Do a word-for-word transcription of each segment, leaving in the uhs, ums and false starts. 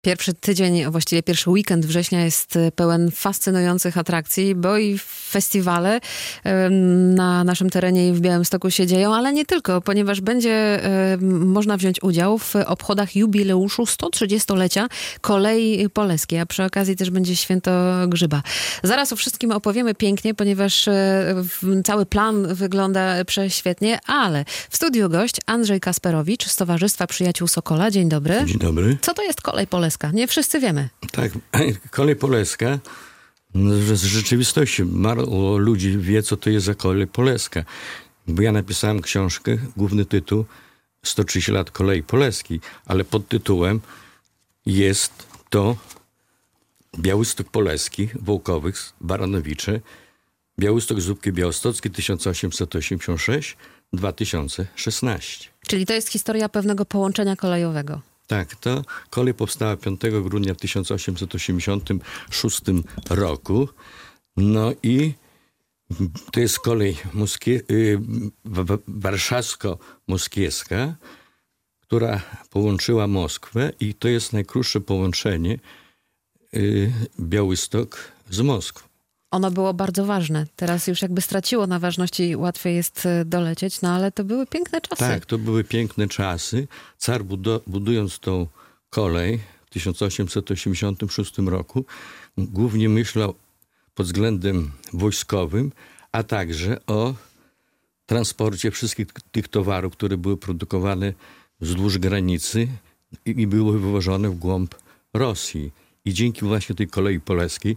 Pierwszy tydzień, a właściwie pierwszy weekend września jest pełen fascynujących atrakcji, bo i festiwale na naszym terenie i w Białymstoku się dzieją, ale nie tylko, ponieważ będzie można wziąć udział w obchodach jubileuszu sto trzydziestolecia Kolei Poleskiej, a przy okazji też będzie Święto Grzyba. Zaraz o wszystkim opowiemy pięknie, ponieważ cały plan wygląda prześwietnie, ale w studiu gość Andrzej Kasperowicz z Towarzystwa Przyjaciół Sokola. Dzień dobry. Dzień dobry. Co to jest Kolej Poleska? Nie wszyscy wiemy. Tak, Kolej Poleska, z rzeczywistości mało ludzi wie, co to jest za Kolej Poleska. Bo ja napisałem książkę, główny tytuł sto trzydzieści lat Kolei Poleskiej, ale pod tytułem jest to Białystok Poleski, Wołkowych, Baranowicze, Białystok Zupki Białostockie tysiąc osiemset osiemdziesiąt sześć do dwa tysiące szesnaście. Czyli to jest historia pewnego połączenia kolejowego. Tak, to kolej powstała piątego grudnia tysiąc osiemset osiemdziesiątym szóstym roku. No i to jest kolej moskie, y, warszawsko-moskiewska, która połączyła Moskwę i to jest najkrótsze połączenie y, Białystok z Moskwą. Ono było bardzo ważne. Teraz już jakby straciło na ważności, łatwiej jest dolecieć, no ale to były piękne czasy. Tak, to były piękne czasy. Car budo- budując tą kolej w tysiąc osiemset osiemdziesiątym szóstym roku głównie myślał pod względem wojskowym, a także o transporcie wszystkich tych towarów, które były produkowane wzdłuż granicy i, i były wywożone w głąb Rosji. I dzięki właśnie tej Kolei Poleskiej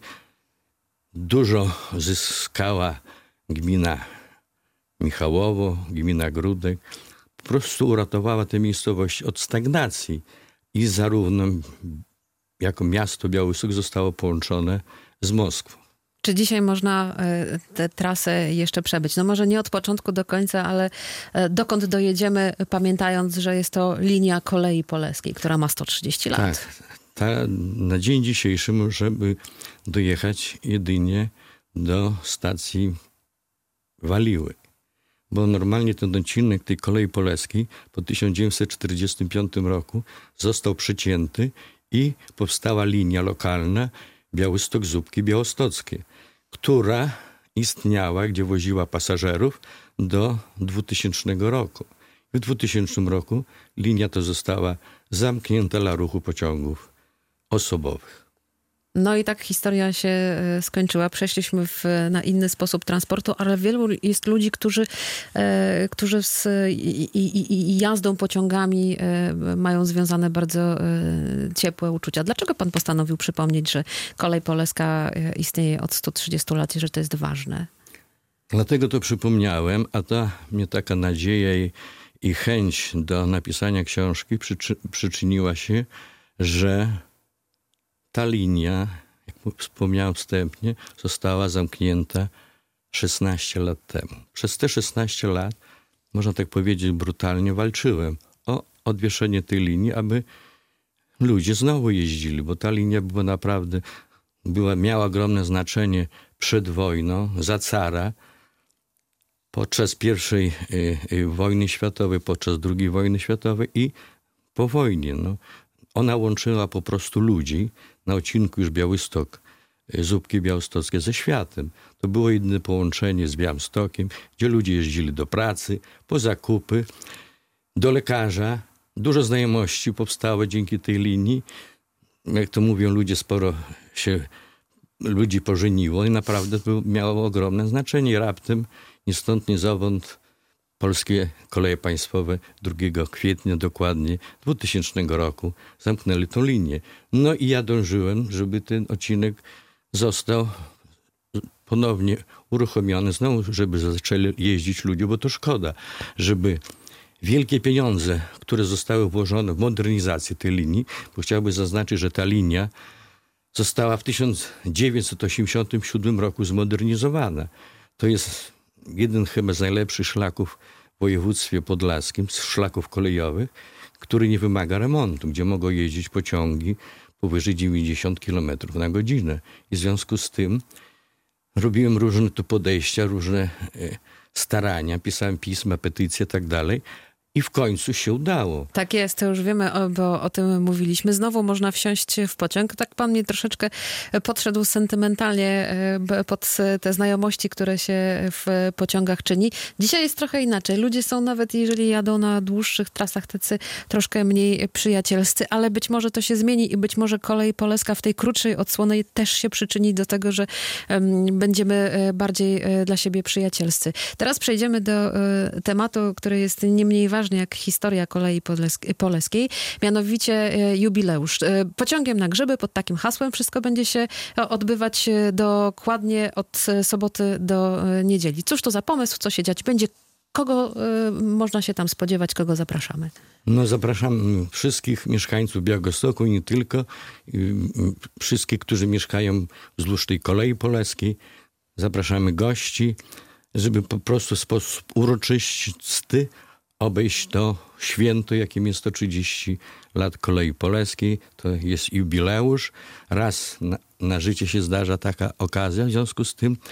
dużo zyskała gmina Michałowo, gmina Grudek. Po prostu uratowała te miejscowości od stagnacji i zarówno jako miasto Białystok zostało połączone z Moskwą. Czy dzisiaj można tę trasę jeszcze przebyć? No może nie od początku do końca, ale dokąd dojedziemy, pamiętając, że jest to linia Kolei Poleskiej, która ma sto trzydzieści lat. Tak. Ta, na dzień dzisiejszy możemy dojechać jedynie do stacji Waliły. Bo normalnie ten odcinek tej Kolei Poleskiej po tysiąc dziewięćset czterdziestym piątym roku został przecięty i powstała linia lokalna Białystok-Zupki Białostockie, która istniała, gdzie woziła pasażerów do dwutysięcznego roku. W dwutysięcznym roku linia ta została zamknięta dla ruchu pociągów osobowych. No i tak historia się skończyła. Przeszliśmy w, na inny sposób transportu, ale wielu jest ludzi, którzy, e, którzy z i, i, i jazdą pociągami e, mają związane bardzo e, ciepłe uczucia. Dlaczego pan postanowił przypomnieć, że Kolej Poleska istnieje od stu trzydziestu lat i że to jest ważne? Dlatego to przypomniałem, a ta mnie taka nadzieja i, i chęć do napisania książki przyczy, przyczyniła się, że ta linia, jak wspomniałem wstępnie, została zamknięta szesnaście lat temu. Przez te szesnaście lat, można tak powiedzieć brutalnie, walczyłem o odwieszenie tej linii, aby ludzie znowu jeździli, bo ta linia była naprawdę, była, miała ogromne znaczenie przed wojną, za cara, podczas pierwszej y, y, wojny światowej, podczas drugiej wojny światowej i po wojnie. No. Ona łączyła po prostu ludzi na odcinku już Białystok, Zupki Białostockie ze światem. To było jedyne połączenie z Białymstokiem, gdzie ludzie jeździli do pracy, po zakupy, do lekarza. Dużo znajomości powstało dzięki tej linii. Jak to mówią ludzie, sporo się ludzi pożeniło i naprawdę to miało ogromne znaczenie. Raptem, ni stąd, ni zowąd, Polskie Koleje Państwowe drugiego kwietnia dokładnie dwutysięcznego roku zamknęli tą linię. No i ja dążyłem, żeby ten odcinek został ponownie uruchomiony, znowu, żeby zaczęli jeździć ludzie, bo to szkoda, żeby wielkie pieniądze, które zostały włożone w modernizację tej linii, bo chciałbym zaznaczyć, że ta linia została w tysiąc dziewięćset osiemdziesiątym siódmym roku zmodernizowana. To jest jeden chyba z najlepszych szlaków w województwie podlaskim, z szlaków kolejowych, który nie wymaga remontu, gdzie mogą jeździć pociągi powyżej dziewięćdziesiąt kilometrów na godzinę. I w związku z tym robiłem różne tu podejścia, różne starania, pisałem pisma, petycje i tak dalej. I w końcu się udało. Tak jest, to już wiemy, o, bo o tym mówiliśmy. Znowu można wsiąść w pociąg. Tak pan mnie troszeczkę podszedł sentymentalnie pod te znajomości, które się w pociągach czyni. Dzisiaj jest trochę inaczej. Ludzie są, nawet jeżeli jadą na dłuższych trasach, tacy troszkę mniej przyjacielscy, ale być może to się zmieni i być może kolej poleska w tej krótszej odsłonie też się przyczyni do tego, że um, będziemy bardziej dla siebie przyjacielscy. Teraz przejdziemy do uh, tematu, który jest nie mniej ważny jak historia kolei poleskiej, mianowicie jubileusz. Pociągiem na grzyby, pod takim hasłem wszystko będzie się odbywać dokładnie od soboty do niedzieli. Cóż to za pomysł, co się dziać będzie, kogo można się tam spodziewać, kogo zapraszamy? No zapraszam wszystkich mieszkańców Białegostoku i nie tylko, wszystkich, którzy mieszkają wzdłuż tej kolei poleskiej. Zapraszamy gości, żeby po prostu w sposób uroczysty obejść to święto, jakim jest sto trzydzieści lat kolei poleskiej. To jest jubileusz. Raz na, na życie się zdarza taka okazja. W związku z tym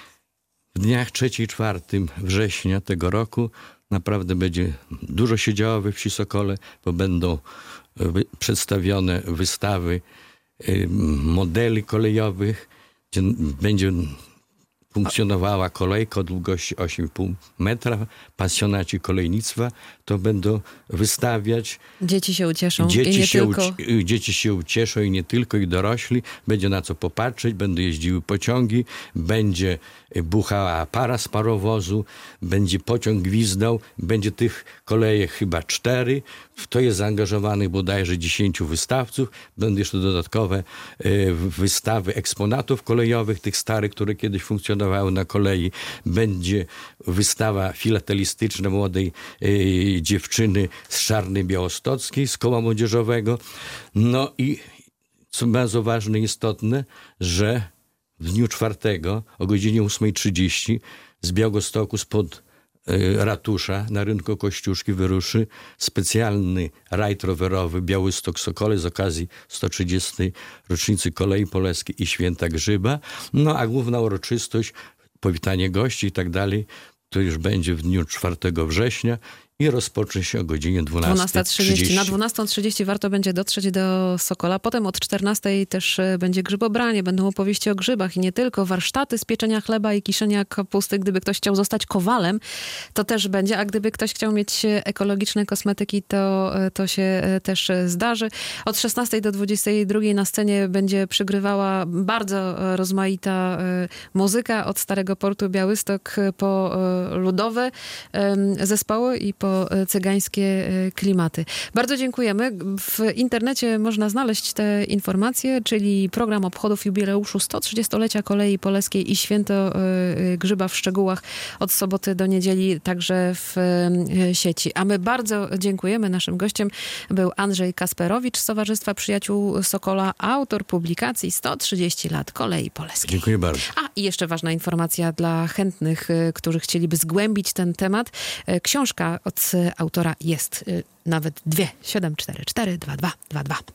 w dniach trzeciego i czwartego września tego roku naprawdę będzie dużo się działo we wsi Sokole, bo będą wy, przedstawione wystawy y, modeli kolejowych, gdzie będzie funkcjonowała kolejka o długości osiem i pół metra, pasjonaci kolejnictwa to będą wystawiać. Dzieci się ucieszą dzieci i nie się tylko. Uci- dzieci się ucieszą i nie tylko, i dorośli. Będzie na co popatrzeć, będą jeździły pociągi, będzie buchała para z parowozu, będzie pociąg gwizdał, będzie tych kolejek chyba cztery. W to jest zaangażowanych bodajże dziesięciu wystawców. Będą jeszcze dodatkowe y, wystawy eksponatów kolejowych, tych starych, które kiedyś funkcjonowały na kolei. Będzie wystawa filatelistyczna młodej y, dziewczyny z Szarnej Białostockiej, z koła młodzieżowego. No i co bardzo ważne i istotne, że w dniu czwartego o godzinie ósmej trzydzieści z Białegostoku spod y, ratusza na rynku Kościuszki wyruszy specjalny rajd rowerowy Białystok-Sokole z okazji sto trzydziestej rocznicy kolei poleskiej i święta grzyba. No a główna uroczystość, powitanie gości i tak dalej, to już będzie w dniu czwartego września i rozpocznie się o godzinie dwunastej trzydzieści. Na dwunastą trzydzieści warto będzie dotrzeć do Sokola. Potem od czternastej też będzie grzybobranie, będą opowieści o grzybach i nie tylko. Warsztaty z pieczenia chleba i kiszenia kapusty. Gdyby ktoś chciał zostać kowalem, to też będzie. A gdyby ktoś chciał mieć ekologiczne kosmetyki, to, to się też zdarzy. Od szesnastej do dwudziestej drugiej na scenie będzie przygrywała bardzo rozmaita muzyka. Od Starego Portu Białystok po ludowe zespoły i po cygańskie klimaty. Bardzo dziękujemy. W internecie można znaleźć te informacje, czyli program obchodów jubileuszu sto trzydziestolecia kolei poleskiej i święto grzyba w szczegółach od soboty do niedzieli, także w sieci. A my bardzo dziękujemy. Naszym gościem był Andrzej Kasperowicz z Towarzystwa Przyjaciół Sokola, autor publikacji sto trzydzieści lat kolei poleskiej. Dziękuję bardzo. A i jeszcze ważna informacja dla chętnych, którzy chcieliby zgłębić ten temat. Książka od autora jest, nawet dwie, siedem cztery cztery dwa dwa dwa dwa.